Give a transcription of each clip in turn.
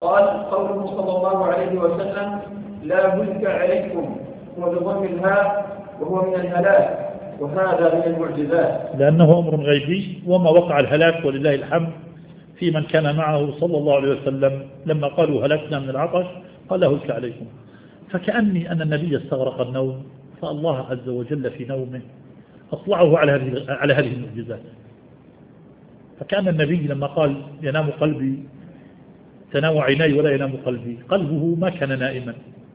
قال قوله صلى الله عليه وسلم لا ملك عليكم وبضم الهاء وهو من الهلاك، وهذا من المعجزات لأنه أمر غيبي، وما وقع الهلاك ولله الحمد في من كان معه صلى الله عليه وسلم لما قالوا هلكنا من العطش قال لا ملك عليكم. فكأني أن النبي استغرق النوم، فالله عز وجل في نومه أطلعه على هذه المعجزات. فكان النبي لما قال ينام قلبي تنام عيناي ولا ينام قلبي، قلبه ما كان نائما،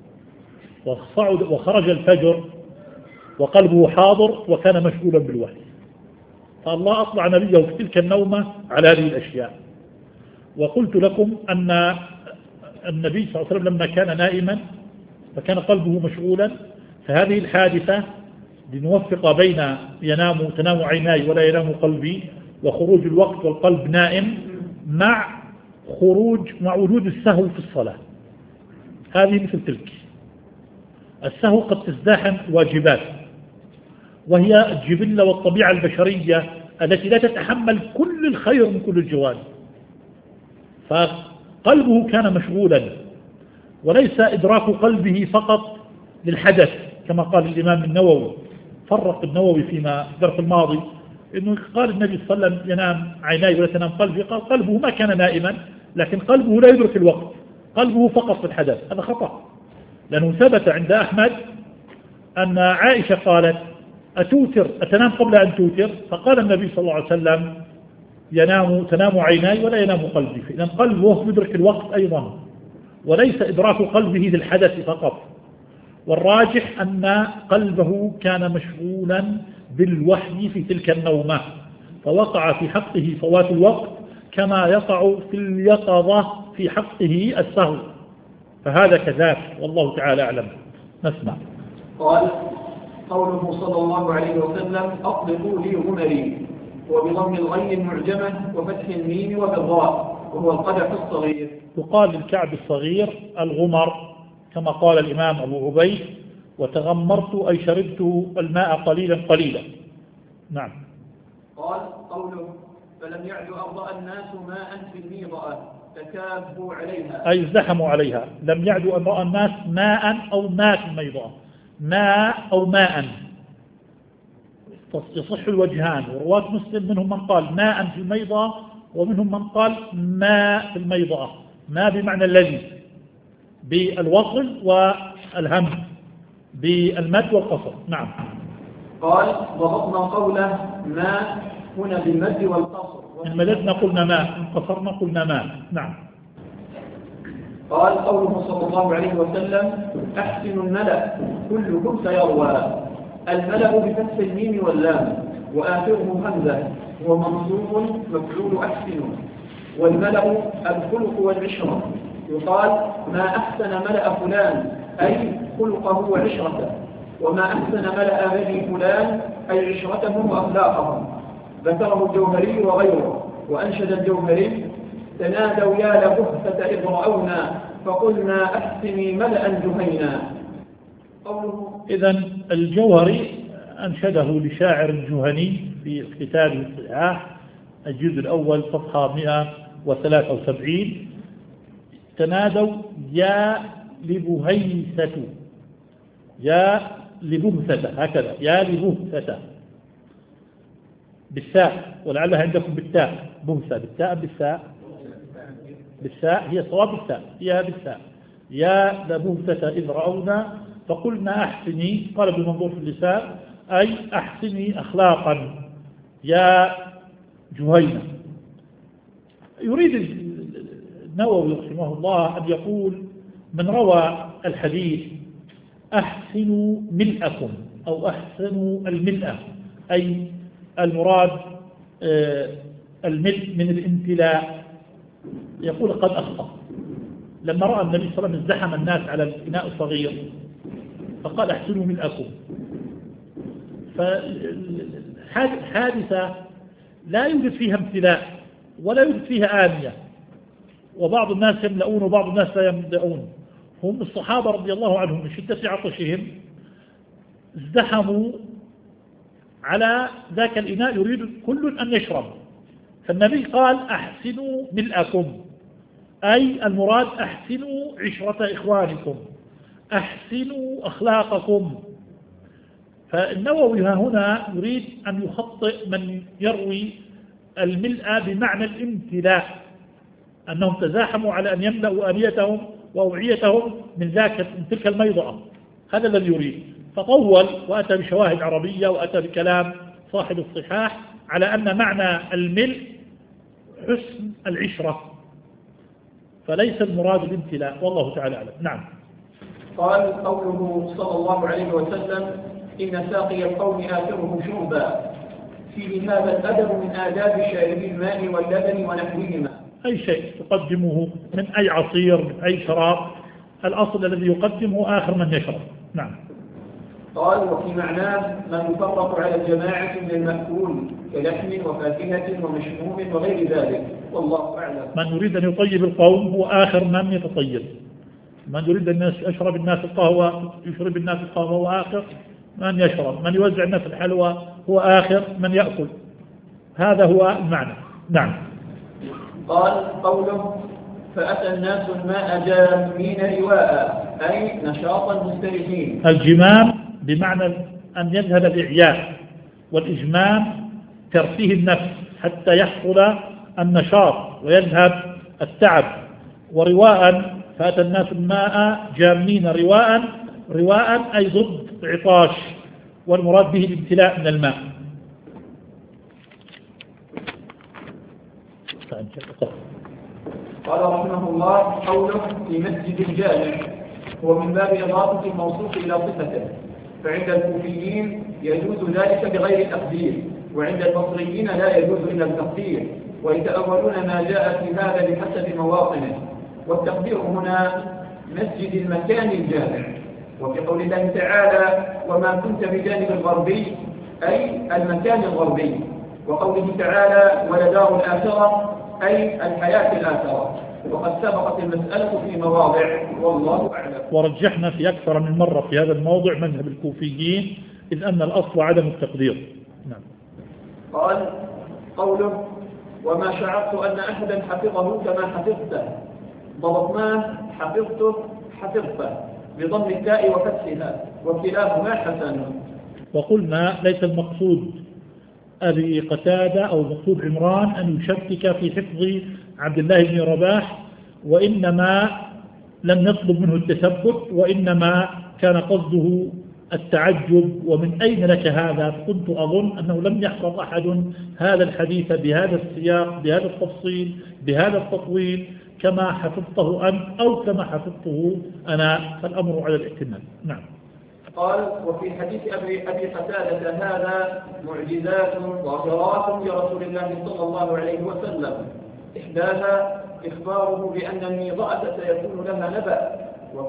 وخرج الفجر وقلبه حاضر وكان مشغولا بالوحي. فالله أطلع نبيه في تلك النومة على هذه الأشياء. وقلت لكم أن النبي صلى الله عليه وسلم لما كان نائما فكان قلبه مشغولا، فهذه الحادثة لنوفق بين تنام عيناي ولا ينام قلبي وخروج الوقت والقلب نائم مع وجود السهو في الصلاة. هذه مثل تلك السهو قد تزدحم واجبات، وهي الجبلة والطبيعة البشرية التي لا تتحمل كل الخير من كل الجوانب. فقلبه كان مشغولا، وليس إدراك قلبه فقط للحدث كما قال الإمام النووي، فرق النووي فيما الدرس الماضي إنه قال النبي صلى الله عليه وسلم ينام عيناي ولا تنام قلبي، قال قلبه ما كان نائما لكن قلبه لا يدرك الوقت، قلبه فقط في الحدث. هذا خطأ، لأنه ثبت عند أحمد أن عائشة قالت أتنام قبل أن توتر؟ فقال النبي صلى الله عليه وسلم تنام عيناي ولا ينام قلبي. فإذا قلبه يدرك الوقت أيضا، وليس إدراك قلبه للحدث فقط. والراجح أن قلبه كان مشغولا بالوحي في تلك النومة، فوقع في حقه فوات الوقت كما يقع في اليقظة في حقه السهو، فهذا كذلك والله تعالى أعلم. نسمع. قال قوله صلى الله عليه وسلم أطلقوا لي غمري، وبضم الغين المعجمة وفتح الميم وبالضاء، وهو القدح الصغير. يقال للكعب الصغير الغمر كما قال الإمام أبو عبيد وتغمرت أي شربت الماء قليلا قليلا. نعم. قال قوله فلم يعد أرضاء الناس ماء في الميضأة تكابوا عليها، أي ازدحموا عليها. لم يعد أرضاء الناس ماء أو ماء في الميضأة، ماء أو ماء يصح الوجهان. ورواة مسلم منهم من قال ماء في الميضأة ومنهم من قال ماء في الميضأة، ما بمعنى الذي بالوصل والهم بالمد والقصر. نعم. قال ضبطنا قوله ماء هنا بالمد والقصر، إن مددنا قلنا ماء، إن قصرنا قلنا ماء. نعم. قال قوله صلى الله عليه وسلم أحسن الملأ كلكم سيروى، الملأ بفتح الميم واللام وآخره همزة، هو منصوب مفعول أحسن، والملأ الخلق والعشرة. يقال ما أحسن ملأ فلان أي خلقه وعشرته، وما أحسن ملأ بني فلان أي عشرتهم وأخلاقهم. ذكره الجوهري وغيره. وأنشد الجوهري تنادوا يا لبهثة إذ رأونا فقلنا أحسني ملأ جهينا. إذن الجوهري أنشده لشاعر الجهني في كتابه الصحاح الجزء الأول صفحة 173 تنادوا يا لبهيثة، يا لبهثة، هكذا يا لبهثة بالساء، ولعلها عندكم بالتاء، بهثة بالتاء بالساء، بالساء هي صواب الساء، يا بالساء يا لبهثة إذ رأونا فقلنا أحسني، قال ابن منظور في اللسان أي أحسني أخلاقا يا جهينة. يريد النووي رحمه الله أن يقول من روى الحديث أحسنوا ملأكم أو أحسنوا الملأة، أي المراد الملء من الامتلاء، يقول قد أخطأ. لما رأى النبي صلى الله عليه وسلم ازدحم الناس على الإناء الصغير فقال احسنوا ملأكم. فالحادثة لا يوجد فيها امتلاء ولا يوجد فيها آنية، وبعض الناس يملؤون وبعض الناس لا يملؤون. هم الصحابة رضي الله عنهم من شدة عطشهم ازدحموا على ذاك الإناء يريد كل أن يشرب، فالنبي قال أحسنوا ملأكم، أي المراد أحسنوا عشرة إخوانكم، أحسنوا أخلاقكم. فالنووي هنا يريد أن يخطئ من يروي الملء بمعنى الامتلاء، أنهم تزاحموا على أن يملأوا آنيتهم وأوعيتهم من تلك الميضة، هذا الذي يريد، فطول وأتى بشواهد عربية وأتى بكلام صاحب الصحاح على أن معنى الملء حسن العشرة، فليس المراد الامتلاء، والله تعالى أعلم. نعم. قال قوله صلى الله عليه وسلم إن ساقي القوم آخرهم شربا، فيه هذا الأدب من آداب شارب الماء واللبن ونحوهما. أي شيء تقدمه من أي عصير من أي شراب، الأصل الذي يقدمه آخر من يشرب. نعم. قال وفي معناه من يفرق على الجماعة من المأكول كلحم وفاكهة ومشموم وغير ذلك، والله أعلم. من يريد أن يطيب القوم هو آخر من يتطيب، من يريد أن يشرب الناس القهوة يشرب الناس القهوة هو آخر من يشرب، من يوزع الناس الحلوى هو آخر من يأكل، هذا هو المعنى. نعم. قال قوله فأتى الناس الماء جامين رواء، أي نشاطا مستريحين. الجمام بمعنى أن يذهب الإعياء، والإجمام ترفيه النفس حتى يحصل النشاط ويذهب التعب. ورواء فأتى الناس الماء جامين رواء أي ضد عطاش، والمراد به الامتلاء من الماء. قال رحمه الله قوله في مسجد الجامع هو من باب إضافة الموصوف إلى صفته، فعند الكوفيين يجوز ذلك بغير التقدير، وعند البصريين لا يجوز إلا التقدير، ويتأولون ما جاء في هذا بحسب مواطنه. والتقدير هنا مسجد المكان الجامع، وفي قول الله تعالى وما كنت بجانب الغربي أي المكان الغربي، وقوله تعالى ولدار الآخرة أي الحياة الآخرة، وقد سبقت المسألة في مواضع، والله أعلم. ورجحنا في أكثر من مرة في هذا الموضع مذهب الكوفيين، إذ أن الأصل عدم التقدير. نعم. قال قوله وما شعرت أن أحدا حفظه كما حفظته، ضبطناه حفظته بضم التاء وفتحها، وكلاهما حسن. وقلنا ليس المقصود أبي قتادة أو المقصود عمران أن يشكك في حفظ عبد الله بن رباح، وإنما لم نطلب منه التثبت، وإنما كان قصده التعجب ومن أين لك هذا. كنت أظن أنه لم يحفظ أحد هذا الحديث بهذا السياق بهذا التفصيل بهذا التطويل كما حفظته أنت أو كما حفظته أنا، فالأمر على الاحتمال. نعم. قال وفي حديث أبي قتادة هذا معجزات ظاهرات لرسول الله صلى الله عليه وسلم، إحداها إخباره بأن الميضأة سيكون لها نبأ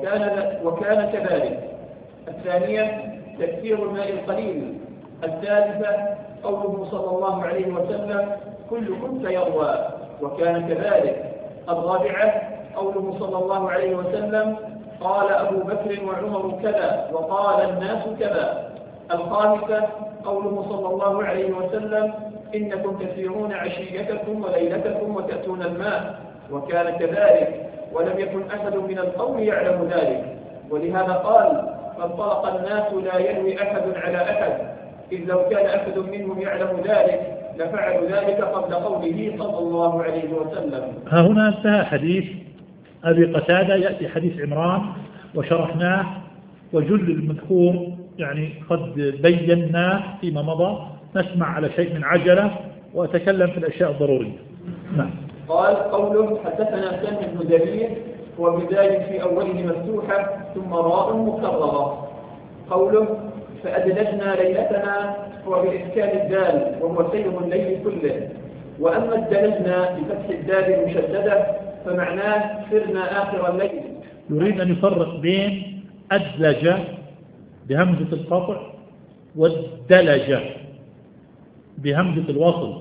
وكان كذلك. الثانية تكثير الماء القليل. الثالثة قوله صلى الله عليه وسلم كلكم سيروى وكان كذلك. الرابعة قوله صلى الله عليه وسلم قال أبو بكر وعمر كذا وقال الناس كذا. الخامسة قوله صلى الله عليه وسلم إنكم تسيرون عشيتكم وليلتكم وتأتون الماء وكان كذلك، ولم يكن أحد من القوم يعلم ذلك، ولهذا قال فانطلق الناس لا ينوي أحد على أحد، إذ لو كان أحد منهم يعلم ذلك لفعلوا ذلك قبل قوله صلى الله عليه وسلم. ها هنا انتهى حديث أبي قتادة، يأتي حديث عمران وشرحناه، وجل المذكور يعني قد بيناه فيما مضى. نسمع على شيء من عجلة وأتكلم في الأشياء الضرورية. نعم. قال قوله حدثنا سلم بن جرير وبداية في أوله مفتوحة ثم راء مكررة. قوله فأدلجنا ليلتنا هو بإسكان الدال وهو سير الليل كله، وأما الدلجنا بفتح الدال المشددة فمعناه سرنا آخر الليل. يريد أن يفرق بين أدلج بهمزة القطع والدلج بهمزة الوصل،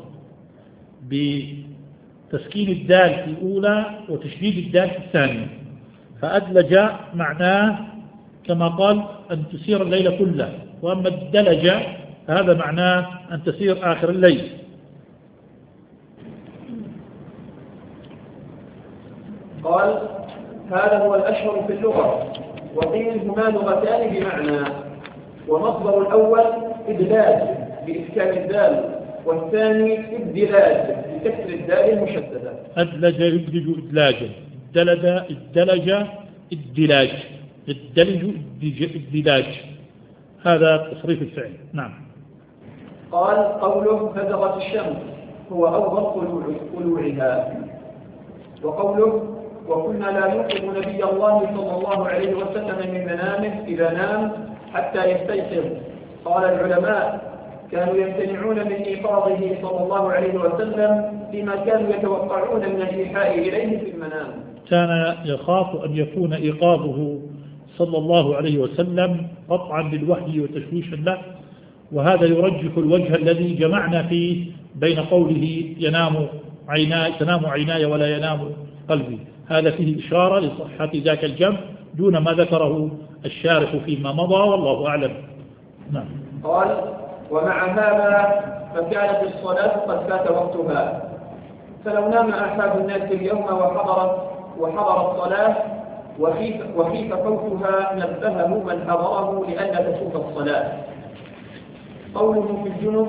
بتسكين الدال في الأولى وتشديد الدال في الثانية. فأدلج معناه كما قال أن تسير الليل كله، وأما الدلج هذا معناه أن تسير آخر الليل. قال هذا هو الأشهر في اللغة، وقيل هما لغتان بمعنى، ومصدر الأول إدلاج بإسكان الدال، والثاني ادلاج بكسر الدال المشددة. أدلج يدلج إدلاجا، الدلج الدلاج، الدلج الدلاج، هذا تصريف الفعل. نعم. قال قوله فزغت الشمس هو أوضح طلوعها. وقوله وكنا لا نوقظ نبي الله صلى الله عليه وسلم من منامه إذا نام حتى يستيقظ. قال العلماء كانوا يمتنعون من إيقاظه صلى الله عليه وسلم فيما كانوا يتوقعون من الإيحاء إليه في المنام. كان يخاف أن يكون إيقاظه صلى الله عليه وسلم قطعا للوحي وتشويشا له، وهذا يرجح الوجه الذي جمعنا فيه بين قوله تنام عيناي ولا ينام قلبي، هذا فيه إشارة لصحة ذاك الجمع دون ما ذكره الشارح فيما مضى، والله أعلم. نعم. قال ومع هذا فكانت الصلاة قد فات وقتها، فلو نام أحد الناس اليوم وحضر الصلاة وخيف فوتها نبهه من حضره لأن تفوت الصلاة. قوله في الجنوب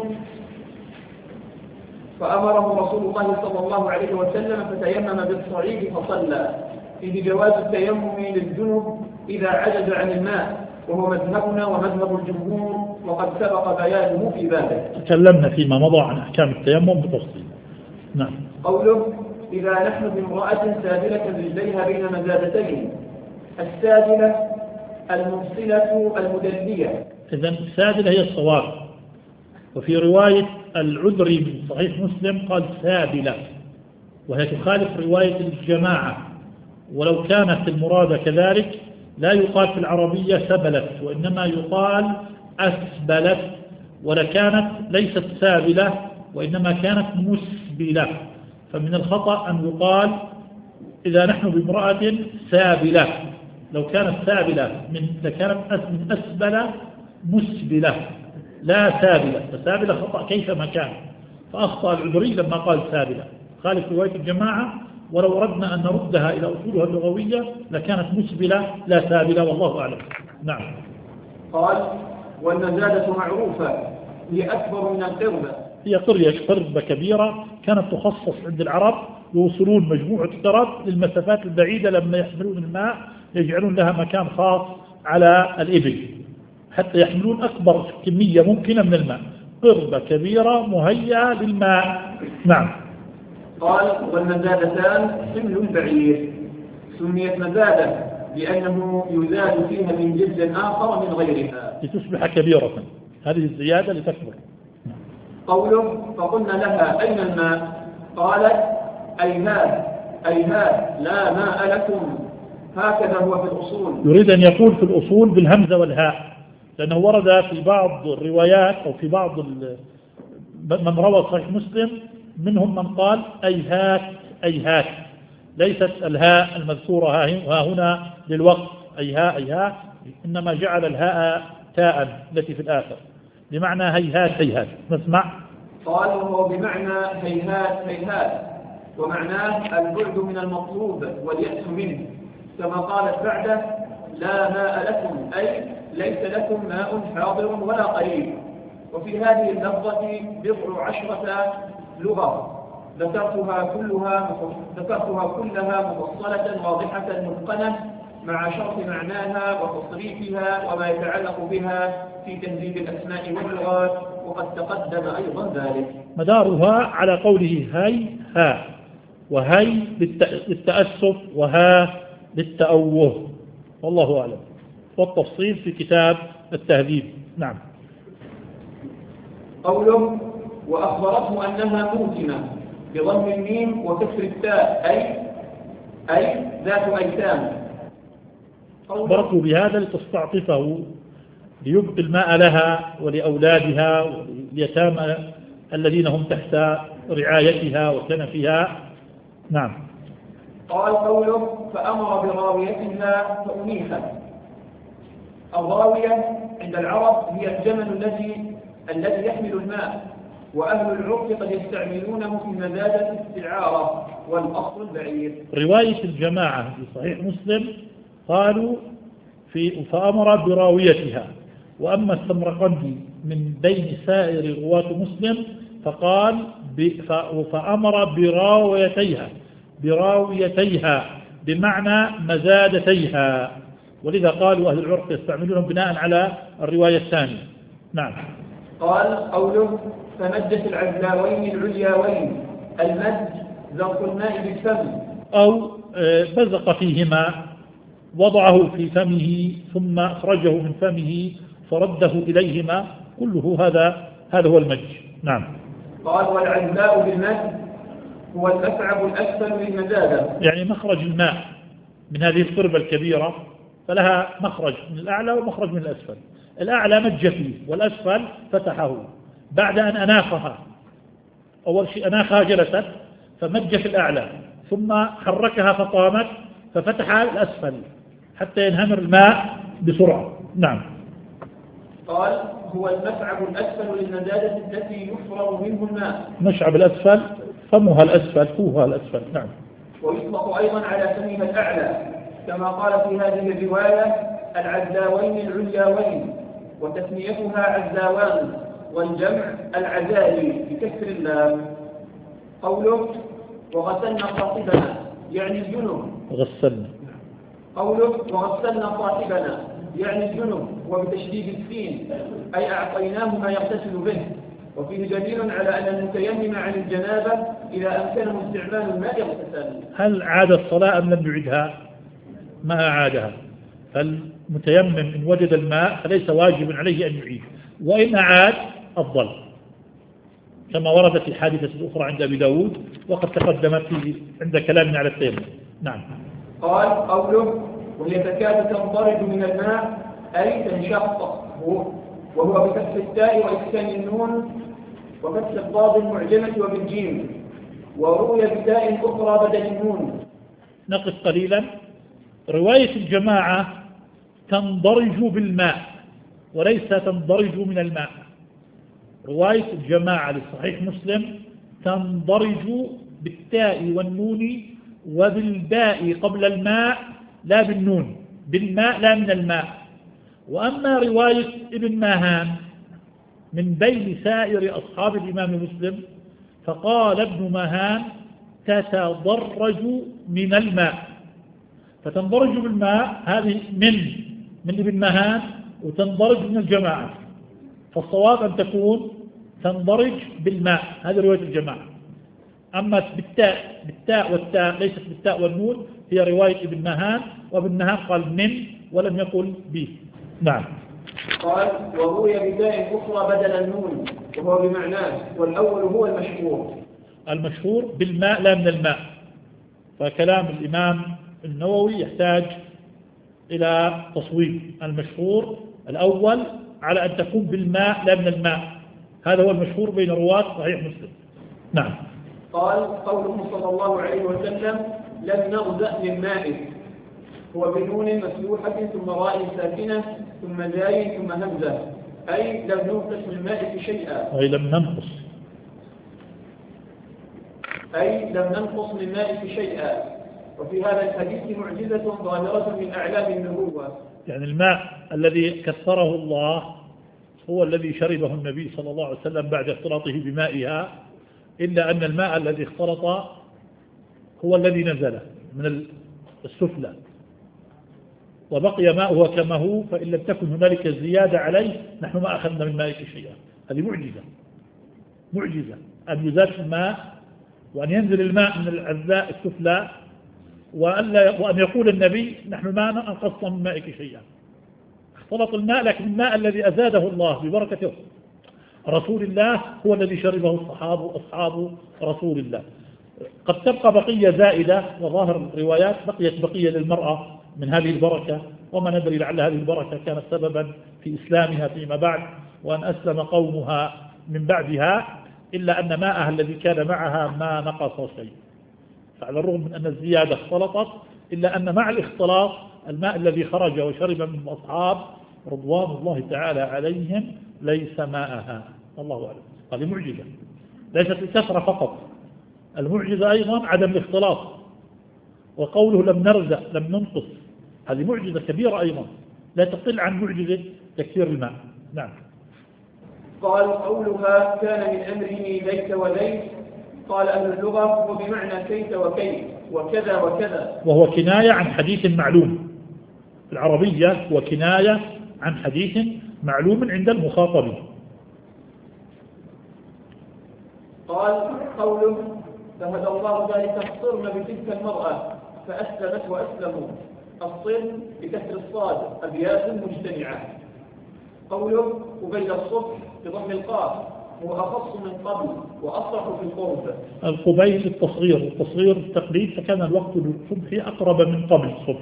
فأمره رسول الله صلى الله عليه وسلم فتيمم بالصعيد فصلى، فيه جواز التيمم للجنوب إذا عجز عن الماء، وهو مذهبنا ومذهب الجمهور، وقد سبق بيانه في بابه. تكلمنا فيما مضى عن أحكام التيمم بتفصيل. نعم. قوله إذا نحن بامرأة سادلة رجليها بين مزادتين، السادلة المفصلة المدلية. إذن السادلة هي الصواب، وفي رواية العذري من صحيح مسلم قال سابلة، وهي تخالف رواية الجماعة، ولو كانت المراد كذلك لا يقال في العربية سبلت، وإنما يقال أسبلت، ولكانت ليست سابلة وإنما كانت مسبلة، فمن الخطأ أن يقال إذا نحن بامرأة سابلة، لو كانت سابلة لكانت من أسبلة مسبلة لا سابلة، فسابلة خطأ كيفما كان، فأخطأ العذري لما قال سابلة، خالف رواية الجماعة، ولو أردنا أن نردها إلى أصولها اللغوية لكانت مسبلة لا سابلة، والله أعلم. نعم. قال والنزادة معروفة هي أكبر من القربة. هي قربة كبيرة كانت تخصص عند العرب، يوصلون مجموعة قرب للمسافات البعيدة، لما يحملون الماء يجعلون لها مكان خاص على الإبل حتى يحملون أكبر كمية ممكنة من الماء، قربة كبيرة مهيئة للماء. نعم. قال والمزادتان سمن البعير، سميت مزادة لأنه يزاد فيها من جلد آخر من غيرها لتصبح كبيرة، هذه الزيادة لتكبر. قوله فقلنا لها أين الماء؟ قالت أيهات لا ماء لكم، هكذا هو في الأصول. يريد أن يقول في الأصول بالهمزة والهاء، لأنه ورد في بعض الروايات أو في بعض من روى صحيح مسلم منهم من قال أيهات، ليست الهاء المذكورة ها هنا للوقت أيها، إنما جعل الهاء تاء التي في الآخر بمعنى هيهات. نسمع. قال وهو بمعنى هيهات، ومعناه البعد من المطلوب واليأس منه، كما قالت بعده لا ماء لكم، أي ليس لكم ماء حاضر ولا قريب. وفي هذه اللفظة 10 لغة ذكرتها كلها مفصلة واضحة متقنة، مع شرح معناها وتصريفها وما يتعلق بها في تهذيب الأسماء واللغات، وقد تقدم أيضا ذلك. مدارها على قوله ها، وهي للتأسف وها للتأوه، والله أعلم، والتفصيل في كتاب التهذيب. نعم. قوله وأخبرته أنها موتمة بضم الميم وكسر التاء، أي ذات أيتام. أخبرته بهذا لتستعطفه ليبقي الماء لها ولأولادها واليتامى الذين هم تحت رعايتها وكنفها. نعم. قال قوله فأمر براويتها فأنيخت. الراوية عند العرب هي الجمل الذي يحمل الماء، وأهل العرف قد يستعملونه في مزادة استعارة، والأصل البعير. رواية الجماعة في صحيح مسلم قالوا فأمر براويتها، وأما السمرقندي من بين سائر رواة مسلم فقال فأمر براويتيها بمعنى مزادتيها، ولذا قالوا أهل العرف يستعملونهم بناء على الرواية الثانية. نعم. قال قوله فمجت العزلاوين العلياوين، المد زرق الماء بالفم، أو بزق فيهما، وضعه في فمه ثم أخرجه من فمه فرده إليهما، كله هذا هو المج. نعم. قال والعزلاء بالمد هو المسعب الأسفل للمزادة، يعني مخرج الماء من هذه القربة الكبيرة فلها مخرج من الأعلى ومخرج من الأسفل. الأعلى مج فيه والأسفل فتحه بعد أن أناخها. أول شيء أناخها جلست فمج في الأعلى، ثم حركها فقامت ففتح الأسفل حتى ينهمر الماء بسرعة. نعم. قال هو المسعب الأسفل للمزادة التي يفرغ منه الماء. مشعب الأسفل فمها الأسفل فوها الأسفل. نعم. ويطلق أيضا على فمها الأعلى كما قال في هذه الرواية العزاوين العلياوين، وتسميتها عزاوان، والجمع العزالي بكسر اللام. قوله وغسلنا صاحبنا يعني الجنب. غسلنا. قوله وغسلنا صاحبنا يعني الجنب وبتشديد السين، أي أعطيناه ما يغتسل به. وفيه دليل على أن المتيمم عن الجنابة إذا أمكنه استعمال الماء يغتسل. هل عاد الصلاة أم لم يعدها؟ ما أعادها. فالمتيمم إن وجد الماء فليس واجب عليه أن يعيد، وإن أعاد أفضل، كما وردت في الحادثة الأخرى عند أبي داود وقد تقدمت عند كلامنا على التيمم. نعم. قال قوله وهي تكاد تنضرج من الماء أي تنشق، وهو بفتح التاء وإسكان النون وفتح الضاد المعجمة وبالجيم، وروي بتاء أخرى بدل النون. نقف قليلا. رواية الجماعة تنضرج بالماء وليس تنضرج من الماء. رواية الجماعة لصحيح مسلم تنضرج بالتاء والنون وبالباء قبل الماء لا بالنون، بالماء لا من الماء. وأما رواية ابن ماهان من بين سائر أصحاب الإمام مسلم فقال ابن ماهان تتضرج من الماء، فتنضرج بالماء هذه من ابن ماهان وتنضرج من الجماعة، فالصواب أن تكون تنضرج بالماء، هذه رواية الجماعة. أما بالتاء والتاء ليست بالتاء والنون هي رواية ابن ماهان، وابن ماهان قال من ولم يقل به. نعم. قال وروي بداء أخرى بدل النون وهو بمعناه، والأول هو المشهور بالماء لا من الماء. فكلام الإمام النووي يحتاج إلى تصويب. المشهور الأول على أن تكون بالماء لا من الماء، هذا هو المشهور بين رواة صحيح مسلم. نعم. قال قوله صلى الله عليه وسلم لم نغزأ من ماء، هو بنون مفتوحة ثم راء ساكنة ثم زاي ثم همزة، أي لم ننقص من الماء شيئا، أي لم ننقص من الماء شيئا. وفي هذا الحديث معجزة ظاهرة من أعلام النبوة. يعني الماء الذي كثره الله هو الذي شربه النبي صلى الله عليه وسلم بعد اختلاطه بمائها، إلا أن الماء الذي اختلط هو الذي نزل من السفلى وبقي ماؤه كما هو، فإن لم تكن هنالك زيادة عليه نحن ما أخذنا من مائك شيئا. هذه معجزة أن يزاد الماء وأن ينزل الماء من العزلاء السفلى وأن يقول النبي نحن ما أنقصنا من مائك شيئا. اختلط الماء، لكن الماء الذي أزاده الله ببركة رسول الله هو الذي شربه الصحابة أصحاب رسول الله. قد تبقى بقية زائدة، وظاهر الروايات بقيت بقية للمرأة من هذه البركة، وما ندري لعل هذه البركة كانت سببا في إسلامها فيما بعد وأن أسلم قومها من بعدها، إلا أن ماءها الذي كان معها ما نقص شيء. فعلى الرغم من أن الزيادة اختلطت، إلا أن مع الاختلاط الماء الذي خرج وشرب من الأصحاب رضوان الله تعالى عليهم ليس ماءها. الله أعلم. هذه معجزة ليست الكثرة فقط، المعجزة أيضا عدم الاختلاط، وقوله لم نرزق لم ننقص، هذه معجزة كبيرة أيضا لا تقل عن معجزة تكثير الماء. نعم. قال قولها كان من أمره ليس وليس، قال أهل اللغة هو بمعنى كيت وكيت وكذا وكذا، وهو كناية عن حديث معلوم في العربية، وكناية عن حديث معلوم عند المخاطب. قال قوله فهدى الله ذلك الصرم بتلك المرأة فأسلمت وأسلموا، الصرم بكسر الصاد أبيات مجتمعة. قوله قبيل الصبح بضم القاف هو أخص من قبل وأصرح في القرب. القبيل التصغير، والتصغير التقليد، فكان الوقت للصبح أقرب من قبل الصبح.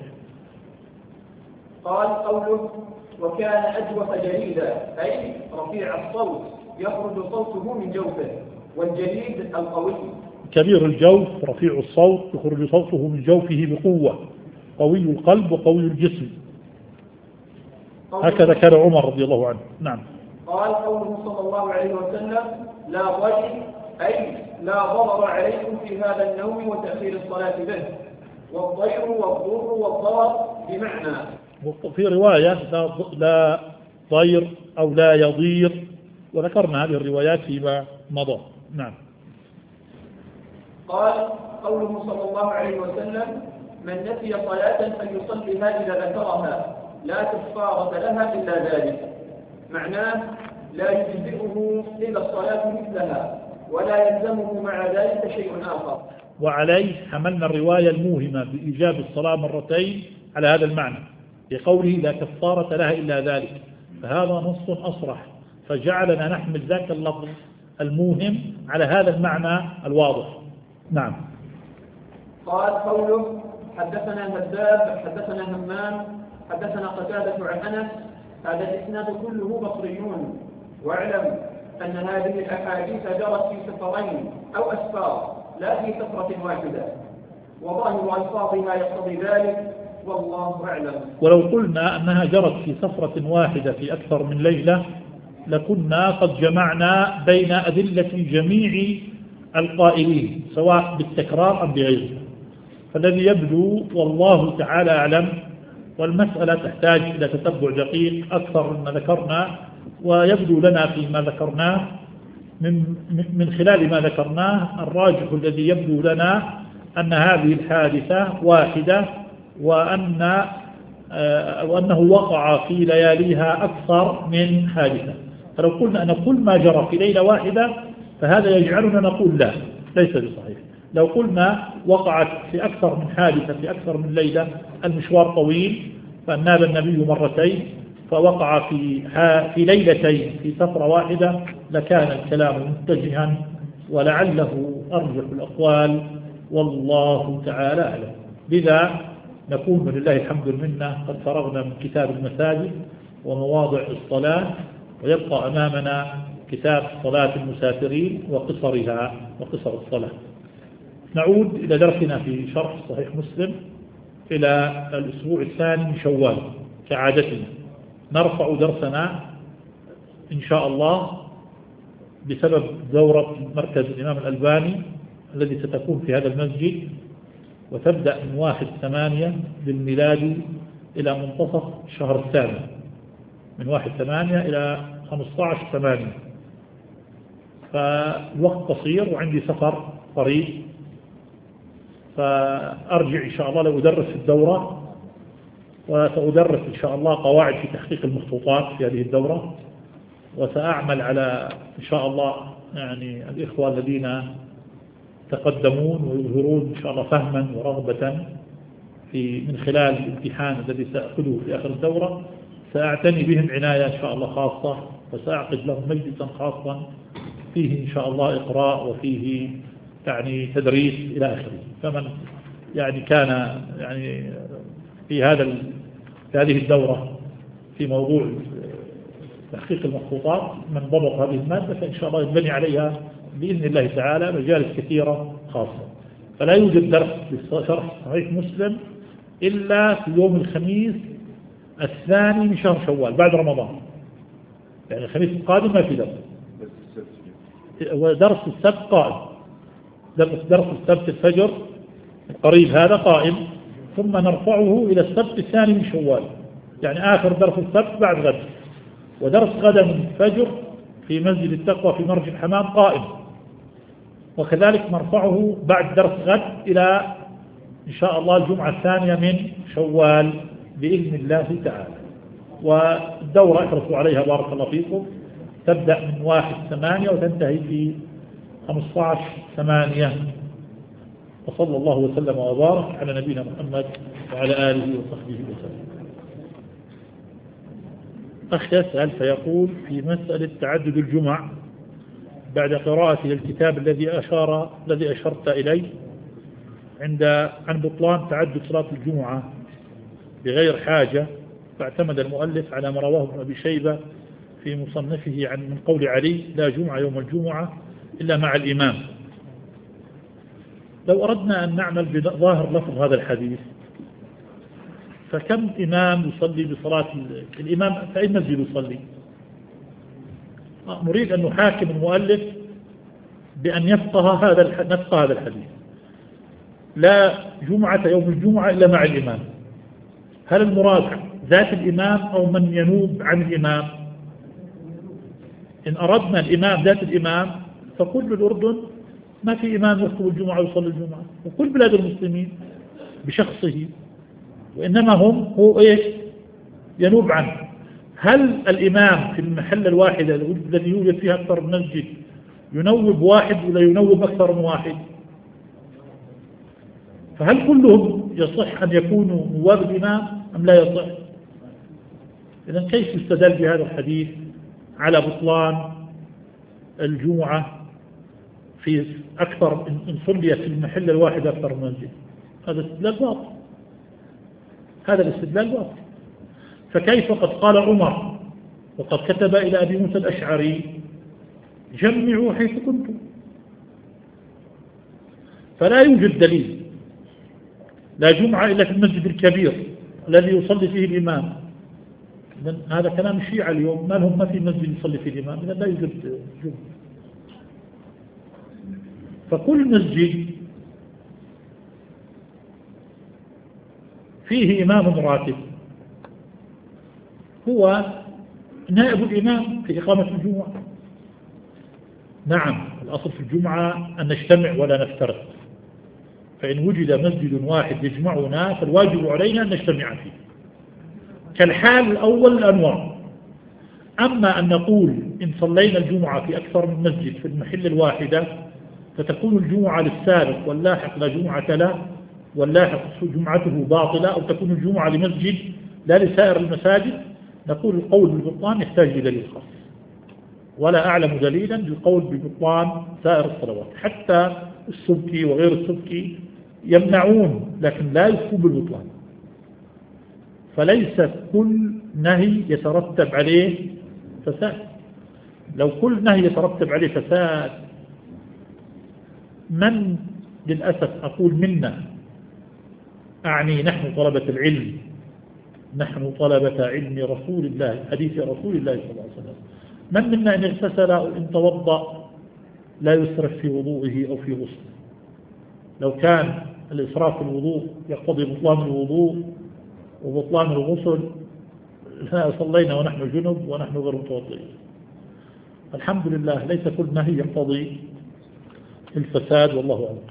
قال قوله وكان أجوف جليدا أي رفيع الصوت يخرج صوته من جوفه، والجليد القوي كبير الجوف رفيع الصوت يخرج صوته من جوفه بقوة، قوي القلب وقوي الجسم. هكذا كان عمر رضي الله عنه. نعم. قال قوله صلى الله عليه وسلم لا ضير أي لا ضرر عليكم في هذا النوم وتأخير الصلاة به، والضير والضر والضرر بمعنى. في رواية لا ضير أو لا يضير، وذكرنا هذه الروايات فيما مضى. نعم. قال قوله صلى الله عليه وسلم من نسي صلاة فليصليها إذا ذكرها لا كفارة لها إلا ذلك، معناه لا يجزئه إلا الصلاة مثلها ولا يلزمه مع ذلك شيء آخر. وعليه حملنا الرواية الموهمة بإيجاب الصلاة مرتين على هذا المعنى، بقوله لا كفارة لها إلا ذلك، فهذا نص أصرح، فجعلنا نحمل ذاك اللفظ الموهم على هذا المعنى الواضح. نعم. قال قوله حدثنا هداب حدثنا همام حدثنا قتادة عن أنس، هذا الإسناد كله بصريون، واعلم أن هذه الأحاديث جرت في سفرين أو أسفار لا في سفرة واحدة، وظاهر ألفاظها يقتضي ذلك والله أعلم. ولو قلنا أنها جرت في سفرة واحدة في أكثر من ليلة لكنا قد جمعنا بين أدلة جميع القائلين سواء بالتكرار أم بغيره، فالذي يبدو والله تعالى أعلم، والمسألة تحتاج إلى تتبع دقيق أكثر مما ذكرنا، ويبدو لنا فيما ذكرناه من خلال ما ذكرناه الراجح الذي يبدو لنا أن هذه الحادثة واحدة، وأنه وقع في لياليها أكثر من حادثة. فلو قلنا أن كل ما جرى في ليلة واحدة فهذا يجعلنا نقول لا، ليس بصحيح. لو قلنا وقعت في أكثر من حادثة في أكثر من ليلة، المشوار طويل فناب النبي مرتين فوقع في ليلتين في سفرة واحدة، لكان الكلام متجها ولعله أرجح الأقوال والله تعالى أعلم. لذا نكون ولله الحمد منا قد فرغنا من كتاب المساجد ومواضع الصلاة، ويبقى أمامنا كتاب صلاة المسافرين وقصرها وقصر الصلاة. نعود إلى درسنا في شرح صحيح مسلم إلى الأسبوع الثاني من شوال كعادتنا. نرفع درسنا إن شاء الله بسبب دورة مركز الإمام الألباني الذي ستكون في هذا المسجد، وتبدأ من 1/8 بالميلاد إلى منتصف الشهر الثاني، من 1/8 إلى 15/8. فالوقت قصير وعندي سفر قريب، فأرجع إن شاء الله لأدرس الدورة، وسأدرس إن شاء الله قواعد في تحقيق المخطوطات في هذه الدورة، وسأعمل على إن شاء الله يعني الإخوة الذين تقدمون ويظهرون إن شاء الله فهما ورغبة من خلال الامتحان الذي سأخذه في آخر الدورة، سأعتني بهم عناية إن شاء الله خاصة، وسأعقد لهم مجلسا خاصا فيه إن شاء الله إقراء وفيه يعني تدريس إلى آخره. فمن يعني كان يعني في هذه الدورة في موضوع تحقيق المخطوطات من ضبط هذه المادة، فإن شاء الله يبني عليها بإذن الله تعالى مجالس كثيرة خاصة. فلا يوجد درس لشرح صحيح مسلم إلا في يوم الخميس الثاني من شهر شوال بعد رمضان، يعني الخميس القادم ما في درس، ودرس السبت قائم درس السبت الفجر القريب هذا قائم، ثم نرفعه إلى السبت الثاني من شوال، يعني آخر درس السبت بعد غد، ودرس غدا من الفجر في مسجد التقوى في مرج الحمام قائم، وكذلك نرفعه بعد درس غد إلى إن شاء الله الجمعة الثانية من شوال بإذن الله تعالى. والدورة احرصوا عليها بارك الله فيكم، تبدأ من 1/8 وتنتهي في 15/8. وصلى الله وسلم وبارك على نبينا محمد وعلى آله وصحبه وسلم. أخ يسأل فيقول في مسألة تعدد الجمع بعد قراءته الكتاب الذي أشرت إليه عن بطلان تعدد صلاة الجمعة بغير حاجة، فاعتمد المؤلف على ما رواه ابن أبي شيبة في مصنفه من قول علي: لا جمعة يوم الجمعة إلا مع الإمام. لو أردنا أن نعمل بظاهر لفظ هذا الحديث، فكم إمام يصلي بصلاة الإمام في أي مسجد يصلي؟ نريد أن نحاكم المؤلف بأن يفقه هذا الحديث: لا جمعة يوم الجمعة إلا مع الإمام. هل المراد ذات الإمام أو من ينوب عن الإمام؟ إن أردنا الإمام ذات الإمام فكل الأردن ما في إمام يخطب الجمعة ويصلي الجمعة، وكل بلاد المسلمين بشخصه، وإنما هو إيش ينوب عنه. هل الإمام في المحل الواحد الذي يوجد فيها أكثر من مسجد ينوب واحد ولا ينوب أكثر من واحد؟ فهل كلهم يصح أن يكونوا نواب الإمام أم لا يصح؟ إذن كيف يستدل بهذا الحديث على بطلان الجمعة في أكثر إن صليت في المحل الواحد أكثر من مسجد؟ هذا استدلال باطل، هذا الاستدلال باطل. فكيف قد قال عمر وقد كتب إلى أبي موسى الأشعري: جمعوا حيث كنتم. فلا يوجد دليل لا جمعة إلا في المسجد الكبير الذي يصلي فيه الإمام. هذا كلام الشيعة اليوم، ما لهم ما في مسجد يصلي فيه الإمام، إذا لا يوجد جمعة. فكل مسجد فيه إمام راتب هو نائب الإمام في إقامة الجمعة. نعم، الأصل في الجمعة أن نجتمع ولا نفترق، فإن وجد مسجد واحد يجمعنا فالواجب علينا أن نجتمع فيه كالحال الأول الأنواع. أما أن نقول إن صلينا الجمعة في أكثر من مسجد في المحل الواحدة فتكون الجمعة للسابق واللاحق لا جمعة له واللاحق جمعته باطلة، أو تكون الجمعة لمسجد لا لسائر المساجد، نقول القول بالبطلان يحتاج إلى دليل خاص، ولا أعلم دليلا للقول ببطلان سائر الصلوات. حتى السبكي وغير السبكي يمنعون لكن لا يفتون بالبطلان. فليس كل نهي يترتب عليه فساد. لو كل نهي يترتب عليه فساد، من للأسف أقول منا، أعني نحن طلبة العلم، نحن طلبة علم رسول الله، حديث رسول الله صلى الله عليه وسلم، من منا إن اغتسل أو إن توضأ لا يسرف في وضوئه أو في غسله؟ لو كان الإسراف في الوضوء يقتضي بطلان الوضوء وبطلان الغسل صلينا ونحن جنب ونحن غير متوضئين. الحمد لله ليس كل نهي يقتضي الفساد، والله أعلم.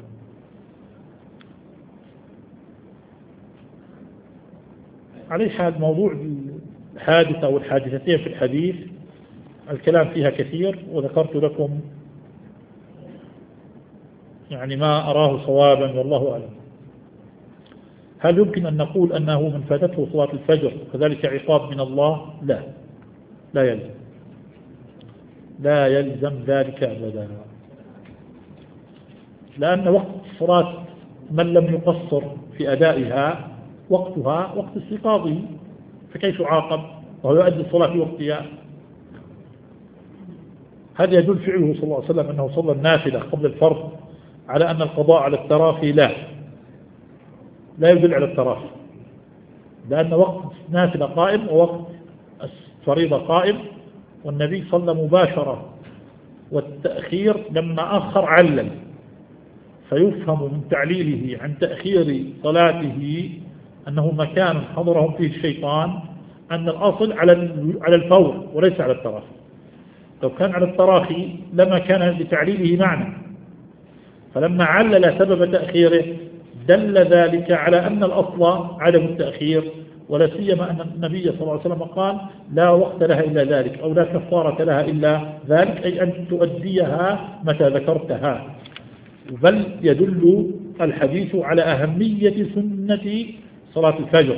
عليه حال موضوع الحادثة أو الحادثتين في الحديث الكلام فيها كثير، وذكرت لكم يعني ما أراه صوابا والله أعلم. هل يمكن أن نقول أنه من فاتته صلاة الفجر كذلك عقاب من الله؟ لا، لا يلزم ذلك أبدا، لأن وقت صلاة من لم يقصر في أدائها وقتها وقت استيقاظه، فكيف يعاقب وهو يؤدي الصلاة في وقتها؟ هذا يدل فعله صلى الله عليه وسلم أنه صلى النافلة قبل الفرض على أن القضاء على التراخي لا يدل على التراخي، لأن وقت النافلة قائم ووقت الفريضة قائم، والنبي صلى مباشرة، والتأخير لما أخر علل، فيفهم من تعليله عن تأخير صلاته أنه مكان حضرهم فيه الشيطان أن الأصل على الفور وليس على التراخي. لو كان على التراخي لما كان لتعليله معنى، فلما علل سبب تأخيره دل ذلك على أن الأصل عدم التأخير، ولا سيما أن النبي صلى الله عليه وسلم قال لا وقت لها إلا ذلك أو لا كفارة لها إلا ذلك، أي أن تؤديها متى ذكرتها. بل يدل الحديث على أهمية سنة صلاة الفجر،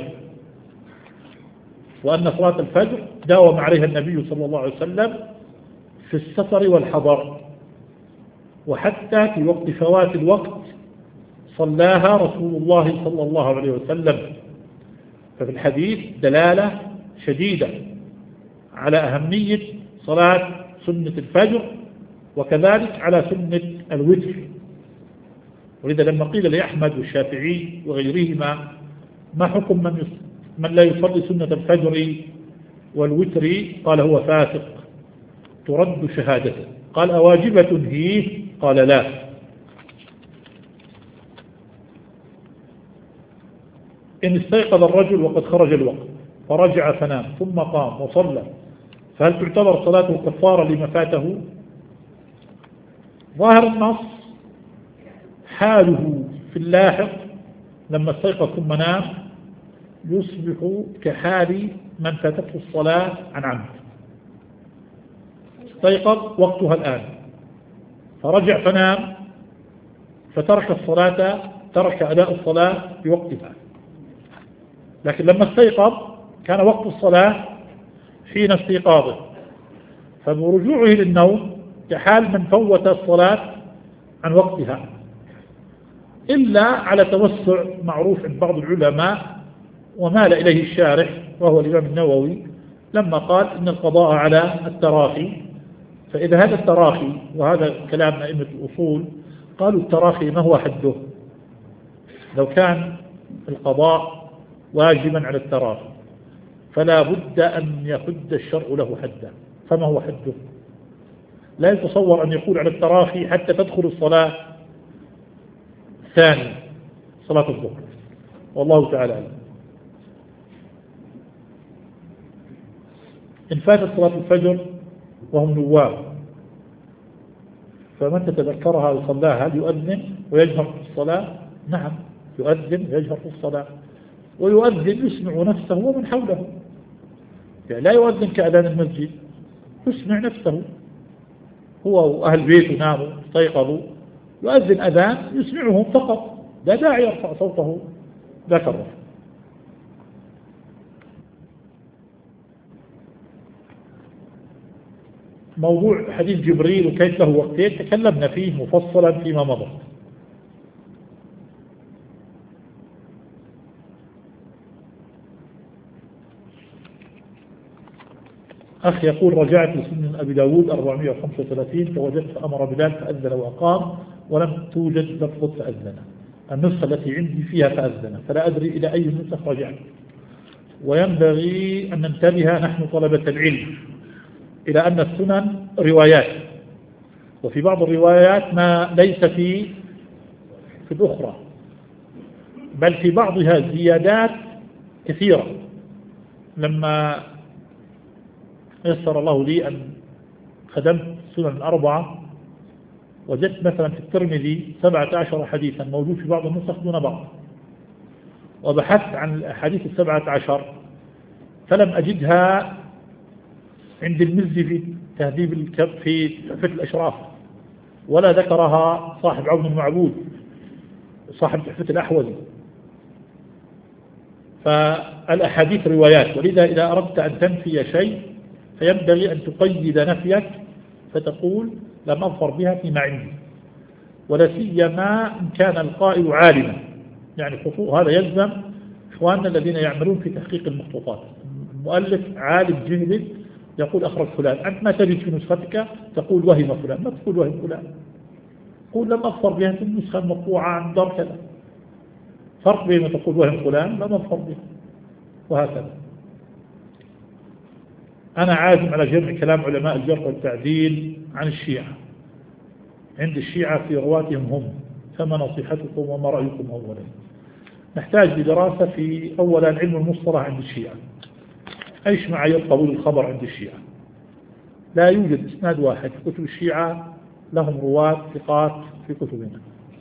وأن صلاة الفجر داوم عليها النبي صلى الله عليه وسلم في السفر والحضر، وحتى في وقت فوات الوقت صلاها رسول الله صلى الله عليه وسلم. ففي الحديث دلالة شديدة على أهمية صلاة سنة الفجر، وكذلك على سنة الوتر. ولذا لما قيل لأحمد والشافعي وغيرهما ما حكم من لا يصلي سنة الفجر والوتر، قال هو فاسق ترد شهادته. قال أواجبة هي؟ قال لا. إن استيقظ الرجل وقد خرج الوقت فرجع فنام ثم قام وصلى، فهل تعتبر صلاته كفارة لما فاته؟ ظاهر النص حاله في اللاحق لما استيقظ ثم نام يصبح كحال من فاتته الصلاة عن عمد. استيقظ وقتها الآن فرجع فنام فترك الصلاة، ترك أداء الصلاة في وقتها. لكن لما استيقظ كان وقت الصلاة حين استيقاظه، فبرجوعه للنوم كحال من فوت الصلاة عن وقتها، إلا على توسع معروف عند بعض العلماء ومال إليه الشارح وهو الإمام النووي لما قال إن القضاء على التراخي. فإذا هذا التراخي، وهذا كلام أئمة الأصول، قالوا التراخي ما هو حده؟ لو كان القضاء واجبا على التراخي فلا بد أن يحد الشرع له حدا. فما هو حده؟ لا يتصور أن يقول على التراخي حتى تدخل الصلاة الثانية صلاة الظهر، والله تعالى أعلم. إن فاتت صلاة الفجر وهم نواب فمن تتذكرها وصلاها يؤذن ويجهر في الصلاة؟ نعم، يؤذن ويجهر في الصلاة، ويؤذن يسمع نفسه ومن حوله، يعني لا يؤذن كأذان المسجد، يسمع نفسه هو وأهل بيته ناموا استيقظوا، يؤذن أذان يسمعهم فقط، لا داعي يرفع صوته ذاك الرفع. موضوع حديث جبريل وكيف له وقتين تكلمنا فيه مفصلا فيما مضى. أخ يقول رجعت لسنن أبي داود 435 فوجدت أمر بلال فأذن وأقام ولم توجد لفظة فأذن. النسخة التي عندي فيها فأذن، فلا أدري إلى أي نسخ رجعت. وينبغي أن ننتبه نحن طلبة العلم إلى أن السنن روايات، وفي بعض الروايات ما ليس في الأخرى، بل في بعضها زيادات كثيرة. لما يسر الله لي أن خدمت السنن الأربعة وجدت مثلا في الترمذي 17 حديثا موجود في بعض النسخ دون بعض، وبحثت عن الأحاديث 17 فلم أجدها عند المزي في تهذيب الكب في تحفة الأشراف، ولا ذكرها صاحب عون المعبود صاحب تحفة الأحوذي. فالأحاديث روايات، ولذا إذا أردت أن تنفي شيء فينبغي أن تقيد نفيك فتقول لم أظفر بها فيما عندي، ولا سيما إن كان القائل عالما. يعني هذا يلزم إخواننا الذين يعملون في تحقيق المخطوطات، المؤلف عالم جهد يقول أخرج فلان، أنت ما تجد في نسختك تقول وهم فلان، ما تقول وهم فلان، قول لم أظفر بها في النسخة المطبوعة عن دار كذا. فرق بين تقول وهم فلان لم أظفر بها، وهكذا. أنا عازم على جمع كلام علماء الجرح والتعديل عن الشيعة، عند الشيعة في رواتهم هم فما نصيحتكم وما رأيكم أولا؟ نحتاج لدراسة في أولا علم المصطلح عند الشيعة. أيش معايير قبول الخبر عند الشيعة؟ لا يوجد إسناد واحد في كتب الشيعة لهم رواة ثقات في كتبنا،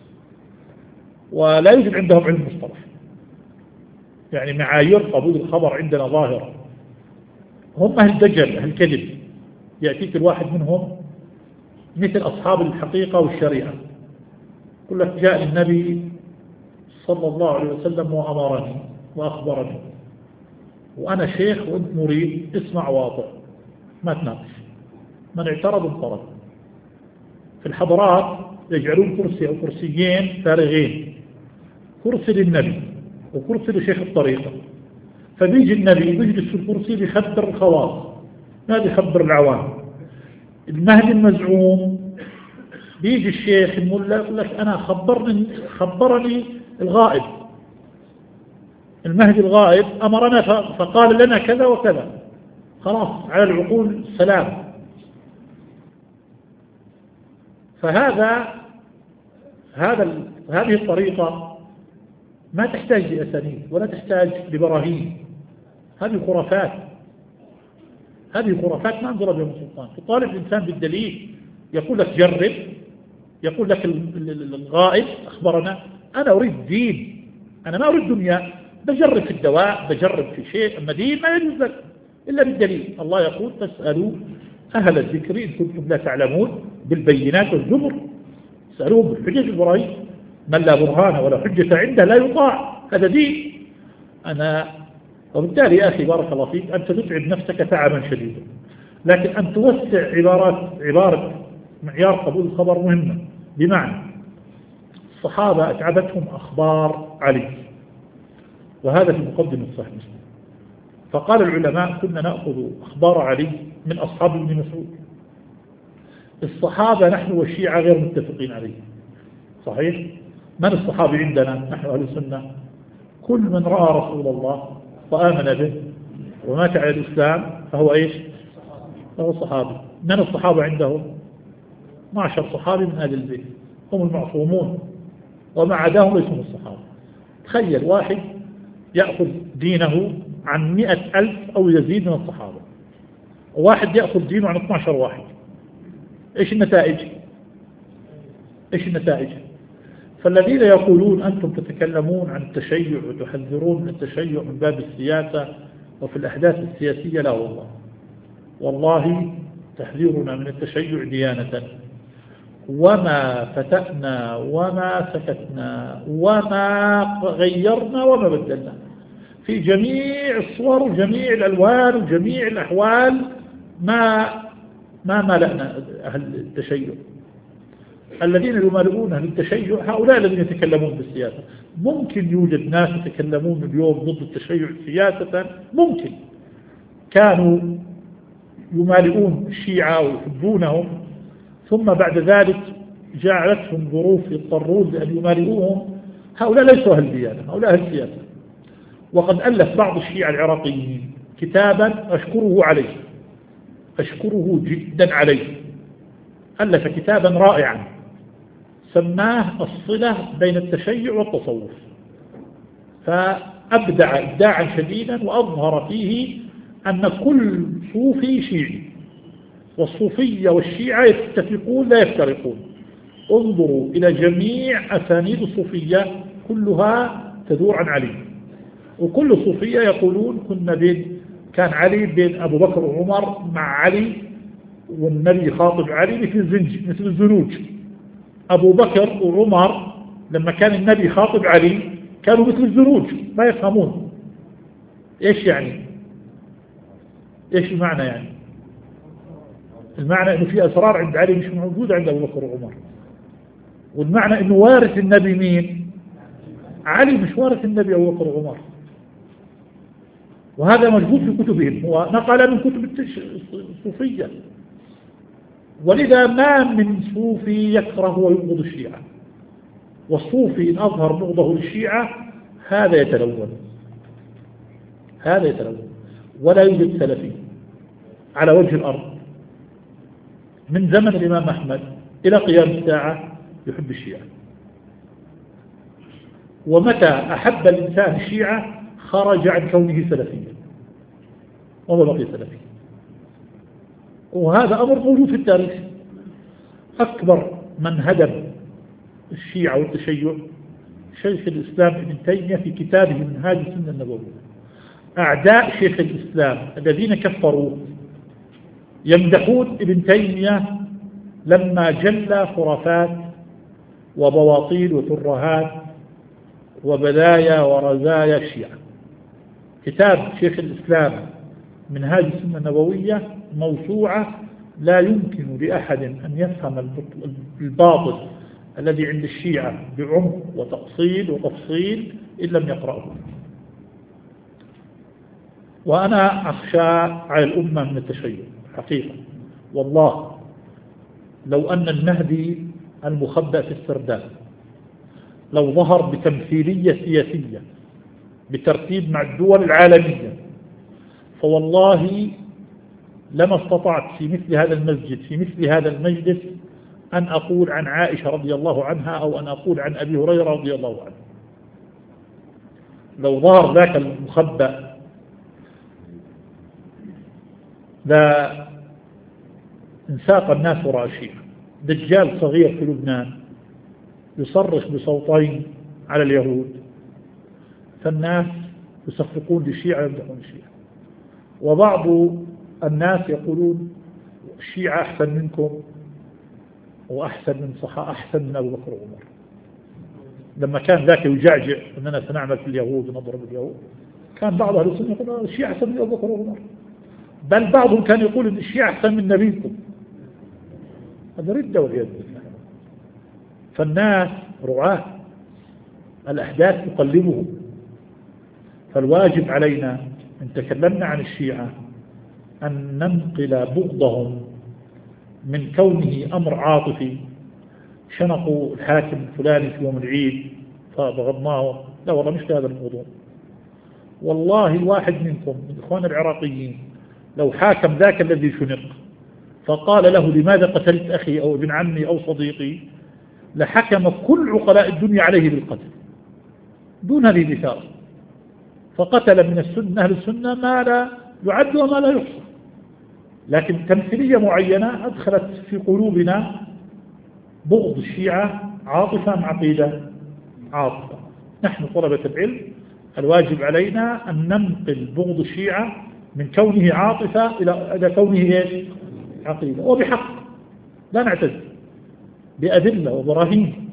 ولا يوجد عندهم علم مصطلح. يعني معايير قبول الخبر عندنا ظاهرة. هم أهل الدجل أهل الكذب، يأتيك الواحد منهم مثل أصحاب الحقيقة والشريعة، يقول لك جاء النبي صلى الله عليه وسلم وأمرني وأخبرني، وأنا شيخ وأنت مريد، اسمع واطع، ما تناقش، من اعترض انطرد. في الحضارات يجعلون كرسي أو كرسيين فارغين، كرسي للنبي وكرسي لشيخ الطريقة، فبيجي النبي بيجلس في الكرسي بيخبر الخواص، ما بيخبر العوام. المهدي المزعوم بيجي الشيخ الملا يقول لك أنا خبرني الغائب، المهدي الغائب أمرنا فقال لنا كذا وكذا، خلاص على العقول سلام. هذه الطريقة ما تحتاج لأسانيد ولا تحتاج لبراهين، هذه خرافات ما أنزل بها السلطان. تطالب الإنسان بالدليل، يقول لك جرب، يقول لك الغائب أخبرنا. أنا أريد دين، أنا ما أريد دنيا. بجرب في الدواء، بجرب في شيء، أما دين ما يجوز لك إلا بالدليل. الله يقول فاسألوا أهل الذكر إن كنتم لا تعلمون بالبينات والزبر، اسألوهم بالحجج البراهين. من لا برهان ولا حجة عنده لا يطاع، هذا دين. وبالتالي يا أخي بارك الله فيك، أنت تتعب نفسك تعبا شديدا، لكن أن توسع عبارة معيار قبول الخبر مهمة. بمعنى الصحابة أتعبتهم أخبار علي، وهذا في مقدمة صحيح مسلم. فقال العلماء كنا نأخذ أخبار علي من أصحاب ابن مسعود. الصحابة نحن والشيعة غير متفقين عليه، صحيح؟ من الصحابي عندنا نحن أهل السنة؟ كل من رأى رسول الله وآمن به ومات على الإسلام فهو إيش؟ فهو صحابي. من الصحابة عندهم؟ 12 صحابي من أهل البيت هم المعصومون، وما عداهم اسمه الصحابة. تخيل واحد يأخذ دينه عن 100,000 أو يزيد من الصحابة، وواحد يأخذ دينه عن 12 واحد. إيش النتائج؟ فالذين يقولون أنتم تتكلمون عن التشيع وتحذرون من التشيع من باب السياسة وفي الأحداث السياسية، لا والله تحذيرنا من التشيع ديانة، وما فتأنا وما سكتنا وما غيرنا وما بدلنا في جميع الصور وجميع الألوان وجميع الأحوال، ما ملأنا أهل التشيع. الذين يمالئون أهل التشيع هؤلاء الذين يتكلمون بالسياسة. ممكن يوجد ناس يتكلمون اليوم ضد التشيع سياسة، ممكن كانوا يمالئون الشيعة ويحبونهم، ثم بعد ذلك جعلتهم ظروف يضطرون لأن يمالئوهم. هؤلاء ليسوا أهل الديانة، هؤلاء أهل السياسة. وقد ألف بعض الشيعة العراقيين كتابا أشكره جدا عليه، ألف كتابا رائعا سماه الصلة بين التشيع والتصوف، فأبدع إبداعا شديدا وأظهر فيه أن كل صوفي شيعي، والصوفية والشيعة يتفقون لا يفترقون. انظروا إلى جميع أسانيد الصوفية كلها تدور عن علي، وكل صوفية يقولون كان علي بين أبو بكر وعمر مع علي، والنبي خاطب علي مثل الزنوج. أبو بكر وعمر لما كان النبي خاطب علي كانوا مثل الزنوج، ما يفهمون. إيش المعنى يعني؟ المعنى أنه في أسرار عند علي مش موجودة عند أبو بكر وعمر، والمعنى أنه وارث النبي مين؟ علي، مش وارث النبي أبو بكر وعمر. وهذا موجود في كتبهم، هو نقل من كتب الصوفية. ولذا ما من صوفي يكره ويبغض الشيعة، والصوفي إن أظهر بغضه للشيعة هذا يتلون، ولا يوجد سلفي على وجه الأرض من زمن الإمام أحمد إلى قيام الساعة يحب الشيعة. ومتى أحب الإنسان الشيعة خرج عن كونه سلفيا وما بقي سلفيا. وهذا أمر موجود في التاريخ. أكبر من هدم الشيعة والتشيع شيخ الإسلام ابن تيمية في كتابه منهاج السنة النبوية. أعداء شيخ الإسلام الذين كفروه يمدحون ابن تيمية لما جلى خرافات وبواطيل وترهات وبدايا ورزايا الشيعة. كتاب شيخ الإسلام منهاج السنة النبوية موسوعة لا يمكن لأحد أن يفهم الباطل الذي عند الشيعة بعمق وتأصيل وتفصيل إن لم يقرأه. وأنا أخشى على الأمة من التشيع حقيقة. والله لو أن المهدي المخبأ في السرداب لو ظهر بتمثيلية سياسية بترتيب مع الدول العالمية، فوالله لما استطعت في مثل هذا المسجد في مثل هذا المجلس أن أقول عن عائشة رضي الله عنها أو أن أقول عن أبي هريرة رضي الله عنه. لو ظهر ذاك المخبأ لا انساق الناس وراء الشيعة. دجال صغير في لبنان يصرخ بصوتين على اليهود، فالناس يصفقون للشيعة يمدحون الشيعة. وبعض الناس يقولون الشيعة أحسن منكم وأحسن من أحسن من أبو بكر وعمر. لما كان ذاك يجعجع أننا سنعمل في اليهود ونضرب اليهود، كان بعض أهل السنة يقول الشيعة أحسن من أبو بكر وعمر، بل بعضهم كان يقول أن الشيعة أحسن من نبيكم. هذا ردة والعياذ بالله. فالناس رعاة، الأحداث تقلبهم. فالواجب علينا إن تكلمنا عن الشيعة أن ننقل بغضهم من كونه أمر عاطفي، شنقوا الحاكم الفلاني في يوم العيد فبغضناه، لا والله مش هذا الموضوع. والله الواحد منكم من إخوان العراقيين لو حاكم ذاك الذي شنق فقال له لماذا قتلت أخي أو ابن عمي أو صديقي، لحكم كل عقلاء الدنيا عليه بالقتل دون ذي مثال. فقتل من السنة أهل السنة ما لا يعد وما لا يحصى. لكن تمثيلية معينة أدخلت في قلوبنا بغض الشيعة عاطفة مع عقيدة عاطفة. نحن طلبة العلم الواجب علينا أن ننقل بغض الشيعة من كونه عاطفة إلى كونه عقيدة، وبحق لا نعتذر بأدلة وبراهين.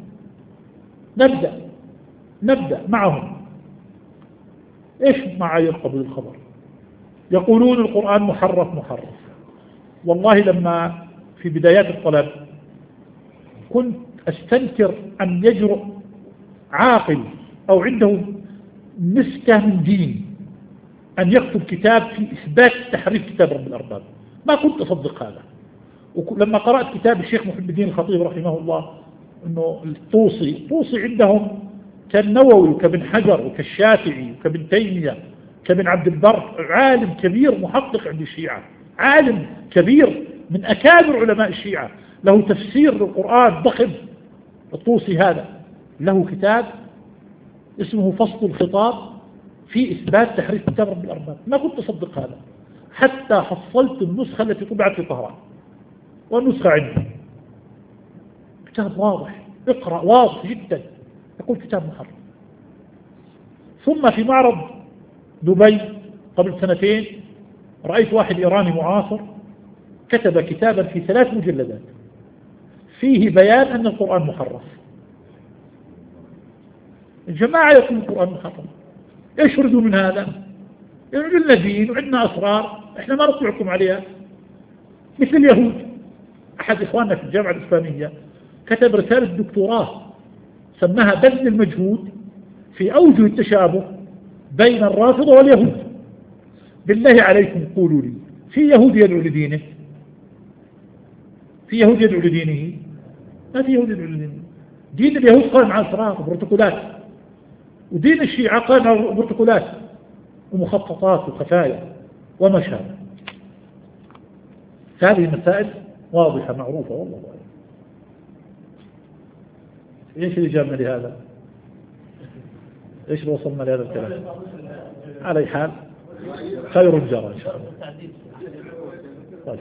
نبدأ معهم. إيش معايير قبول الخبر؟ يقولون القرآن محرف. والله لما في بدايات الطلب كنت أستنكر أن يجرؤ عاقل أو عنده مسكة من دين أن يكتب كتاب في إثبات تحريف كتاب رب الأرباب. ما كنت أصدق هذا. ولما قرأت كتاب الشيخ محمد الدين الخطيب رحمه الله أنه الطوسي عندهم كالنووي وكابن حجر وكالشافعي وكابن تيمية كابن عبد البر، عالم كبير محقق عند الشيعة، عالم كبير من أكابر علماء الشيعة، له تفسير للقرآن ضخم. الطوسي هذا له كتاب اسمه فصل الخطاب في إثبات تحريف كتاب رب الأرباب. ما كنت أصدق هذا حتى حصلت النسخة التي طبعت في طهران، والنسخة عندي كتاب واضح، اقرأ واضح جدا، يقول كتاب محرف. ثم في معرض دبي قبل 2 رأيت واحد إيراني معاصر كتب كتابا في 3 مجلدات فيه بيان أن القرآن محرف. الجماعة يقول القرآن محرف، ايش يريدوا من هذا؟ يعني لنا دين وعندنا أسرار احنا ما نطلعكم عليها مثل اليهود. أحد إخواننا في الجامعة الإسلامية كتب رسالة دكتوراه سماها بذل المجهود في أوجه التشابه بين الرافضة واليهود. بالله عليكم قولوا لي، في يهود يدعو لدينه؟ في يهود يدعو لدينه؟ ما في يهود يدعو لدينه. دين اليهود قائم على أسرار وبروتوكولات، ودين الشيعة قائم على بروتوكولات ومخططات وخفايا وما شابه. هذه المسائل واضحة معروفة والله أعلم. ايش اللي جابنا لهذا؟ إيش وصلنا لهذا الكلام؟ على أي حال خير جرى إن شاء الله. طيب.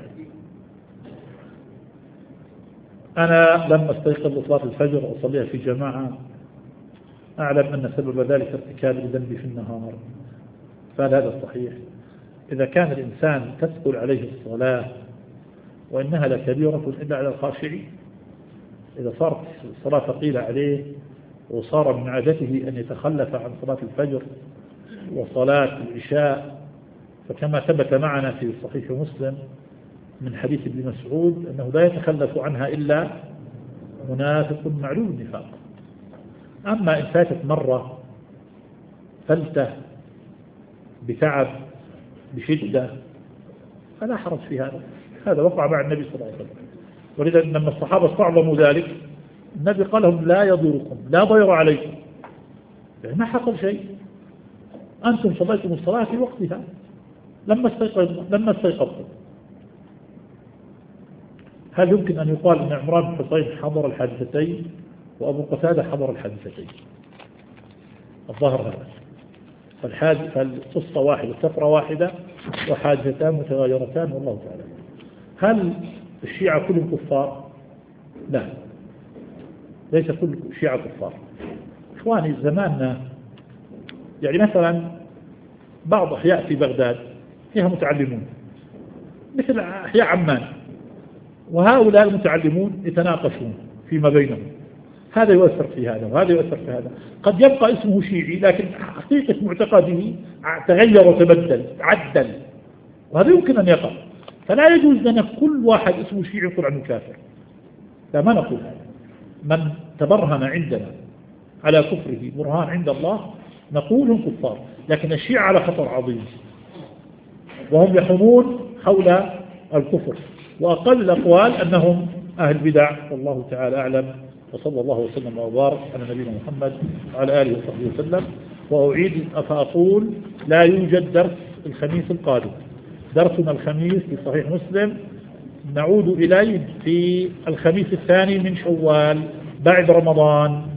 أنا لما استيقظ لصلاة الفجر وأصليها في جماعة أعلم أن سبب ذلك ارتكاب الذنب في النهار، فهل هذا صحيح؟ إذا كان الإنسان تثقل عليه الصلاة وإنها لكبيرة إلا على الخاشعين، إذا صارت الصلاة ثقيلة عليه وصار من عادته أن يتخلف عن صلاة الفجر وصلاة العشاء، فكما ثبت معنا في صحيح مسلم من حديث ابن مسعود أنه لا يتخلف عنها إلا منافق معلوم النفاق. أما إن فاتت مرة فلتة بتعب بشدة فلا حرج في هذا، هذا وقع مع النبي صلى الله عليه وسلم. ولذا لما الصحابة استعظموا ذلك النبي قال لهم لا يضركم لا ضير عليكم، يعني ما حصل شيء، أنتم صليتم الصلاة في وقتها لما استيقظتم. هل يمكن أن يقال أن عمران بن حصين حضر الحادثتين وأبو قتادة حضر الحادثتين؟ الظاهر هذا، فالقصة واحدة، سفرة واحدة وحادثتان متغايرتان والله تعالى. هل الشيعة كلهم كفار؟ لا، ليس كل الشيعة كفار. إخواني زماننا يعني مثلا بعض أحياء في بغداد فيها متعلمون مثل أحياء عمان، وهؤلاء المتعلمون يتناقشون فيما بينهم، هذا يؤثر في هذا وهذا يؤثر في هذا، قد يبقى اسمه شيعي لكن حقيقة معتقده تغير وتبدل عدل، وهذا يمكن أن يقع. فلا يجوز لنا كل واحد اسمه شيعي يقول عنه كافر، لا، ما نقول هذا. من تبرهن عندنا على كفره برهان عند الله نقول هم كفار، لكن الشيعة على خطر عظيم وهم يحومون حول الكفر، وأقل الأقوال أنهم أهل بدع، والله تعالى أعلم. وصلى الله وسلم وبارك على نبينا محمد وعلى آله وصحبه وسلم. وأعيد فأقول لا يوجد درس الخميس القادم، درسنا الخميس في صحيح مسلم نعود إليه في الخميس الثاني من شوال بعد رمضان.